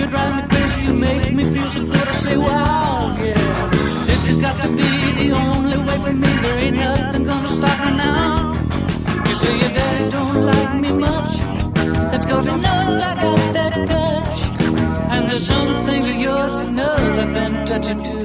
you drive me crazy, you make me feel so good. I say, wow, yeah, this has got to be the only way for me. There ain't nothing gonna stop me now. You say your daddy don't like me much. That's 'cause he knows I got that touch. And there's some things of yours he knows I've been touching too